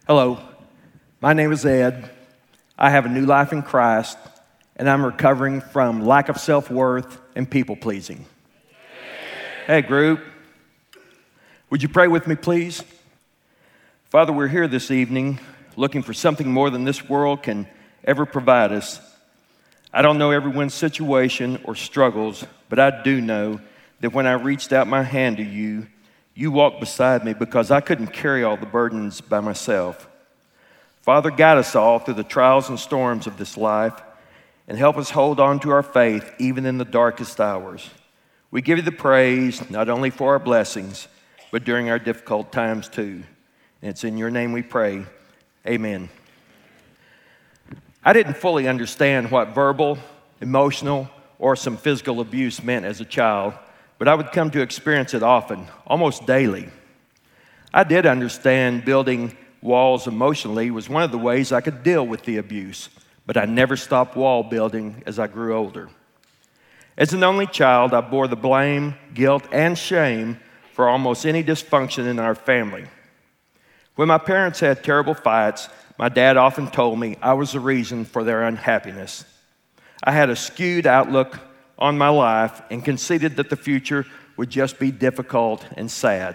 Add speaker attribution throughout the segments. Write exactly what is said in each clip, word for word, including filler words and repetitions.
Speaker 1: Hello, my name is Ed. I have a new life in Christ, and I'm recovering from lack of self-worth and people-pleasing. Hey, group, would you pray with me, please? Father, we're here this evening looking for something more than this world can ever provide us. I don't know everyone's situation or struggles, but I do know that when I reached out my hand to you, you walked beside me because I couldn't carry all the burdens by myself. Father, guide us all through the trials and storms of this life and help us hold on to our faith even in the darkest hours. We give you the praise not only for our blessings, but during our difficult times too. And it's in your name we pray. Amen. I didn't fully understand what verbal, emotional, or some physical abuse meant as a child, but I would come to experience it often, almost daily. I did understand building walls emotionally was one of the ways I could deal with the abuse, but I never stopped wall building as I grew older. As an only child, I bore the blame, guilt, and shame for almost any dysfunction in our family. When my parents had terrible fights, my dad often told me I was the reason for their unhappiness. I had a skewed outlook on my life and conceded that the future would just be difficult and sad.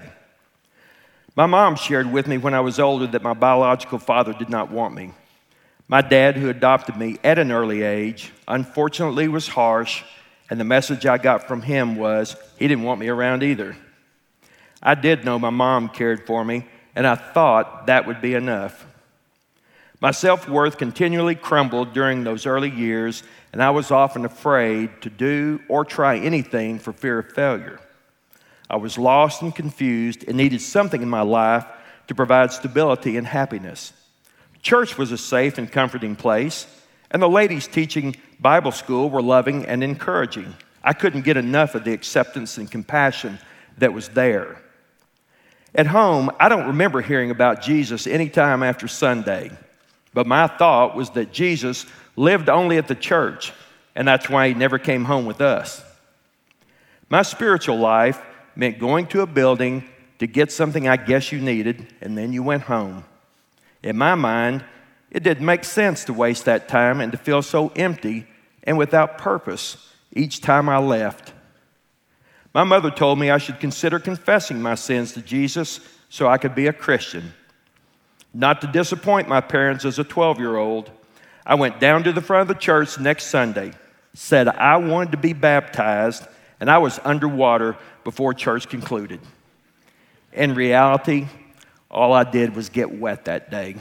Speaker 1: My mom shared with me when I was older that my biological father did not want me. My dad, who adopted me at an early age, unfortunately was harsh, and the message I got from him was he didn't want me around either. I did know my mom cared for me, and I thought that would be enough. My self-worth continually crumbled during those early years, and I was often afraid to do or try anything for fear of failure. I was lost and confused and needed something in my life to provide stability and happiness. Church was a safe and comforting place, and the ladies teaching Bible school were loving and encouraging. I couldn't get enough of the acceptance and compassion that was there. At home, I don't remember hearing about Jesus any time after Sunday, but my thought was that Jesus lived only at the church, and that's why he never came home with us. My spiritual life meant going to a building to get something I guess you needed, and then you went home. In my mind, it didn't make sense to waste that time and to feel so empty and without purpose each time I left. My mother told me I should consider confessing my sins to Jesus so I could be a Christian. Not to disappoint my parents as a twelve-year-old, I went down to the front of the church next Sunday, said I wanted to be baptized, and I was underwater before church concluded. In reality, all I did was get wet that day.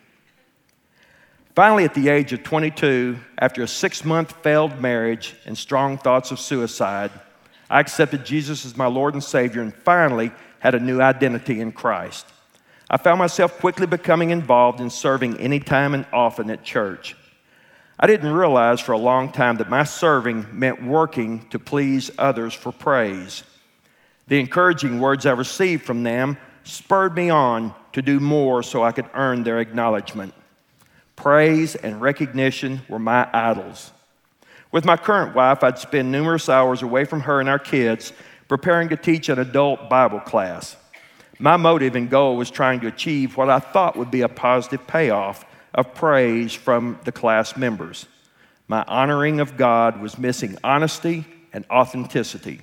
Speaker 1: Finally, at the age of twenty-two, after a six-month failed marriage and strong thoughts of suicide, I accepted Jesus as my Lord and Savior and finally had a new identity in Christ. I found myself quickly becoming involved in serving anytime and often at church. I didn't realize for a long time that my serving meant working to please others for praise. The encouraging words I received from them spurred me on to do more so I could earn their acknowledgement. Praise and recognition were my idols. With my current wife, I'd spend numerous hours away from her and our kids preparing to teach an adult Bible class. My motive and goal was trying to achieve what I thought would be a positive payoff of praise from the class members. My honoring of God was missing honesty and authenticity.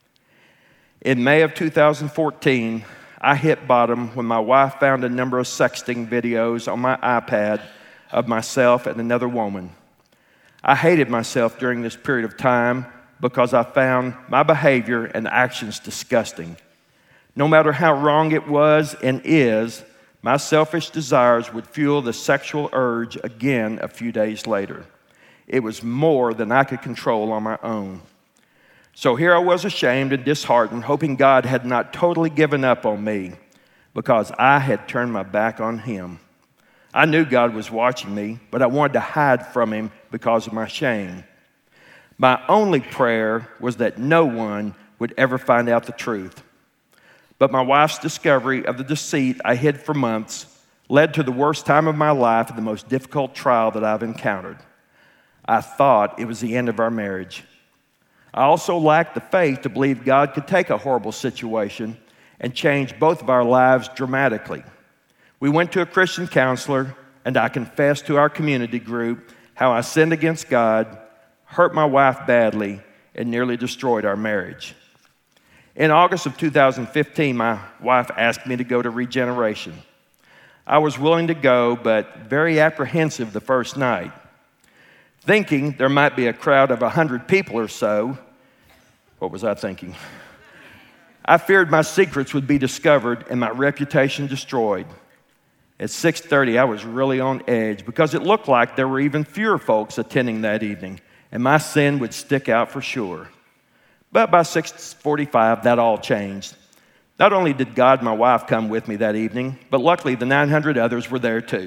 Speaker 1: In May of two thousand fourteen, I hit bottom when my wife found a number of sexting videos on my iPad of myself and another woman. I hated myself during this period of time because I found my behavior and actions disgusting. No matter how wrong it was and is, my selfish desires would fuel the sexual urge again a few days later. It was more than I could control on my own. So here I was ashamed and disheartened, hoping God had not totally given up on me because I had turned my back on him. I knew God was watching me, but I wanted to hide from him because of my shame. My only prayer was that no one would ever find out the truth. But my wife's discovery of the deceit I hid for months led to the worst time of my life and the most difficult trial that I've encountered. I thought it was the end of our marriage. I also lacked the faith to believe God could take a horrible situation and change both of our lives dramatically. We went to a Christian counselor, and I confessed to our community group how I sinned against God, hurt my wife badly, and nearly destroyed our marriage. In August of two thousand fifteen, my wife asked me to go to Regeneration. I was willing to go, but very apprehensive the first night. Thinking there might be a crowd of one hundred people or so, what was I thinking? I feared my secrets would be discovered and my reputation destroyed. At six thirty, I was really on edge because it looked like there were even fewer folks attending that evening, and my sin would stick out for sure. But by six forty-five, that all changed. Not only did God and my wife come with me that evening, but luckily the nine hundred others were there too.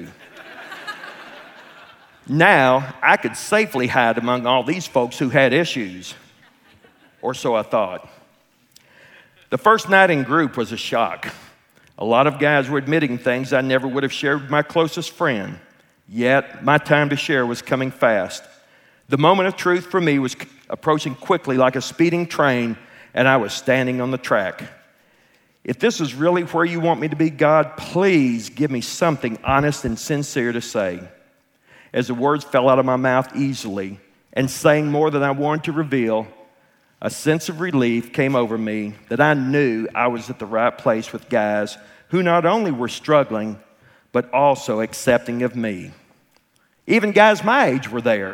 Speaker 1: Now, I could safely hide among all these folks who had issues, or so I thought. The first night in group was a shock. A lot of guys were admitting things I never would have shared with my closest friend. Yet, my time to share was coming fast. The moment of truth for me was approaching quickly like a speeding train, and I was standing on the track. If this is really where you want me to be, God, please give me something honest and sincere to say. As the words fell out of my mouth easily and saying more than I wanted to reveal, a sense of relief came over me that I knew I was at the right place with guys who not only were struggling, but also accepting of me. Even guys my age were there.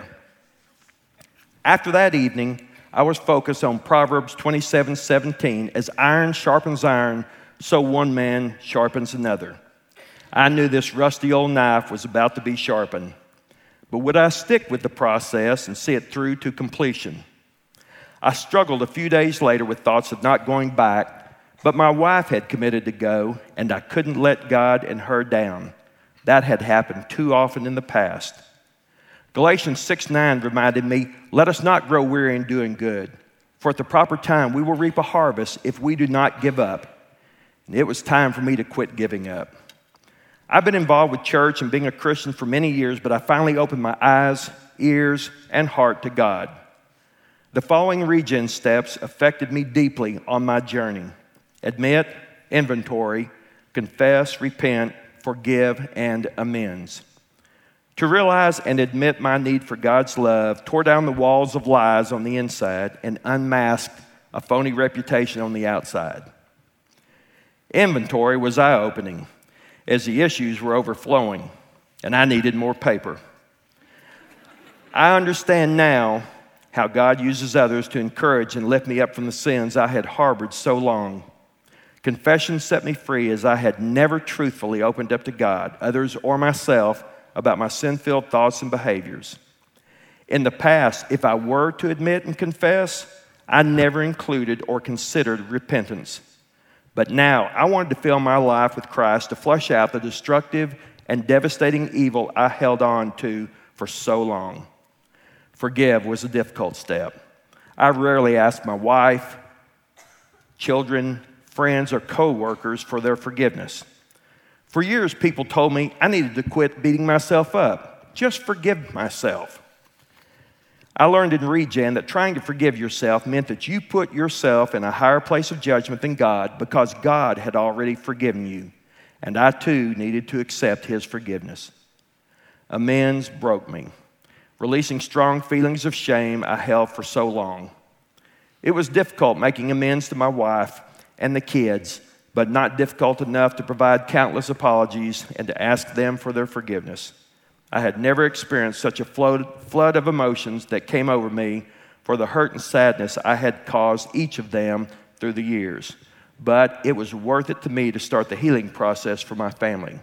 Speaker 1: After that evening, I was focused on Proverbs twenty-seven seventeen, as iron sharpens iron, so one man sharpens another. I knew this rusty old knife was about to be sharpened. But would I stick with the process and see it through to completion? I struggled a few days later with thoughts of not going back, but my wife had committed to go, and I couldn't let God and her down. That had happened too often in the past. Galatians six nine reminded me, let us not grow weary in doing good, for at the proper time we will reap a harvest if we do not give up. And it was time for me to quit giving up. I've been involved with church and being a Christian for many years, but I finally opened my eyes, ears, and heart to God. The following regen steps affected me deeply on my journey. Admit, inventory, confess, repent, forgive, and amends. To realize and admit my need for God's love tore down the walls of lies on the inside and unmasked a phony reputation on the outside. Inventory was eye-opening as the issues were overflowing and I needed more paper. I understand now how God uses others to encourage and lift me up from the sins I had harbored so long. Confession set me free as I had never truthfully opened up to God, others, or myself about my sin-filled thoughts and behaviors. In the past, if I were to admit and confess, I never included or considered repentance. But now, I wanted to fill my life with Christ to flush out the destructive and devastating evil I held on to for so long. Forgive was a difficult step. I rarely asked my wife, children, friends, or co-workers for their forgiveness. For years, people told me I needed to quit beating myself up. Just forgive myself. I learned in Regen that trying to forgive yourself meant that you put yourself in a higher place of judgment than God because God had already forgiven you, and I too needed to accept His forgiveness. Amends broke me, releasing strong feelings of shame I held for so long. It was difficult making amends to my wife and the kids, but not difficult enough to provide countless apologies and to ask them for their forgiveness. I had never experienced such a flood, flood of emotions that came over me for the hurt and sadness I had caused each of them through the years. But it was worth it to me to start the healing process for my family.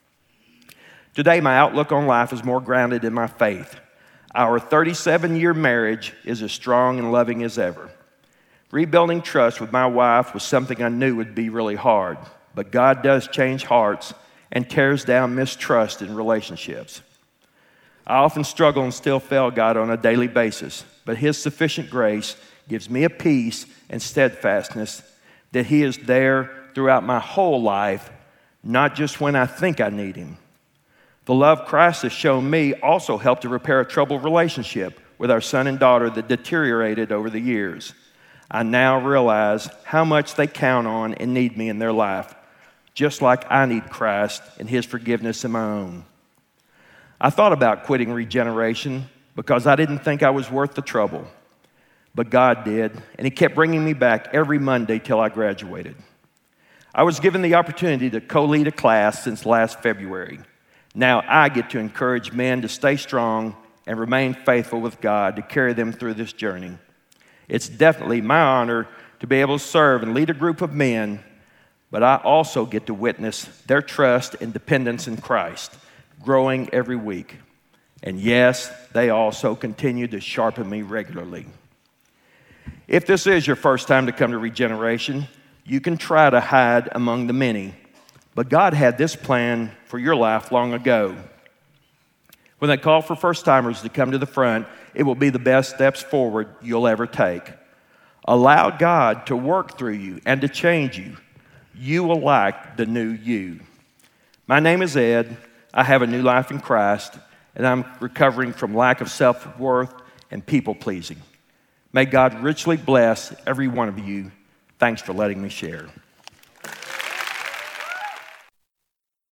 Speaker 1: Today, my outlook on life is more grounded in my faith. Our thirty-seven-year marriage is as strong and loving as ever. Rebuilding trust with my wife was something I knew would be really hard, but God does change hearts and tears down mistrust in relationships. I often struggle and still fail God on a daily basis, but His sufficient grace gives me a peace and steadfastness that He is there throughout my whole life, not just when I think I need Him. The love Christ has shown me also helped to repair a troubled relationship with our son and daughter that deteriorated over the years. I now realize how much they count on and need me in their life. just like I need Christ and His forgiveness in my own. I thought about quitting Regeneration because I didn't think I was worth the trouble. But God did, and He kept bringing me back every Monday till I graduated. I was given the opportunity to co-lead a class since last February. Now I get to encourage men to stay strong and remain faithful with God to carry them through this journey. It's definitely my honor to be able to serve and lead a group of men, but I also get to witness their trust and dependence in Christ growing every week. And yes, they also continue to sharpen me regularly. If this is your first time to come to Regeneration, you can try to hide among the many, but God had this plan for your life long ago. When they call for first-timers to come to the front, it will be the best steps forward you'll ever take. Allow God to work through you and to change you. You will like the new you. My name is Ed. I have a new life in Christ, and I'm recovering from lack of self-worth and people-pleasing. May God richly bless every one of you. Thanks for letting me share.